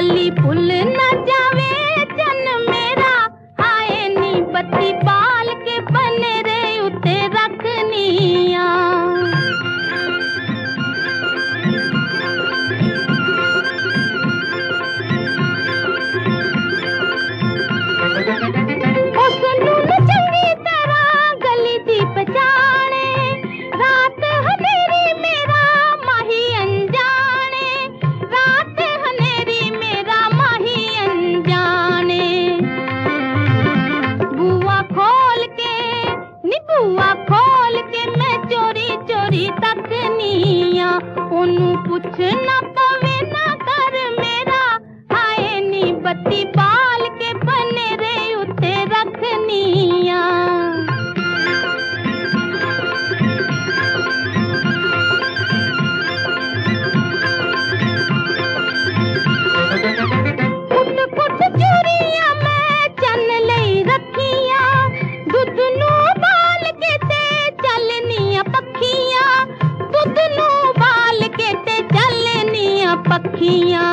गली फुल न जावे चन मेरा, हाय नी बत्ती बाल के बने रे उते रखनिया। उसनू चंगी तरह गली दी पहचाने, रात हनेरी मेरा माही अनजाने, रात हनेरी मेरा माही अनजाने। बुआ खोल के नी बुआ खोल के मैं चोरी चोरी तकनिया, ओनू पुछ ना पवे ना कर मेरा, हाय नी बत्ती बाल के बने रे उते रखनिया। कुट कुट चूड़ियां मैं चन लई रखिया, दुध नू बाल के ते चलनिया पखिया, दुध नू बाल के ते चलनिया पखिया।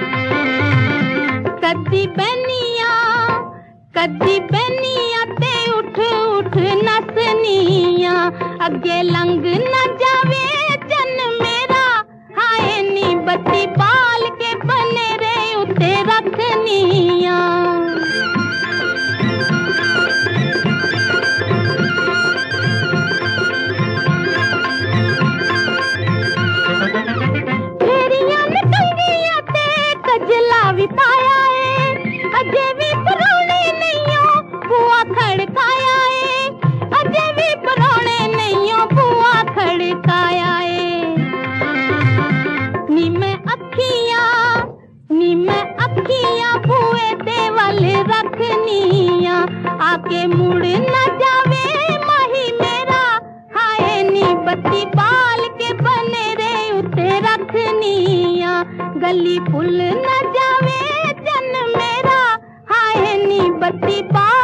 कदी बनिया ते उठ उठ नसनिया, अगे लंघ न जावे चन मेरा, हाय नी बत्ती बाल के बने रे उते रखनिया। फेरियां ने कंगिया ते कजला भी पाया है, अजे भी परौने नहीं बुआ खड़काया है, अजे भी परौने नहीं बुआ खड़काया है। नी मैं अखियां बुए दे वल रखनिया, आके मुड़ न जावे माही मेरा, हाय नी बत्ती बाल के बने रे उते रखनिया। गली फुल न जावे चन मेरा, हाय नी बत्ती बाल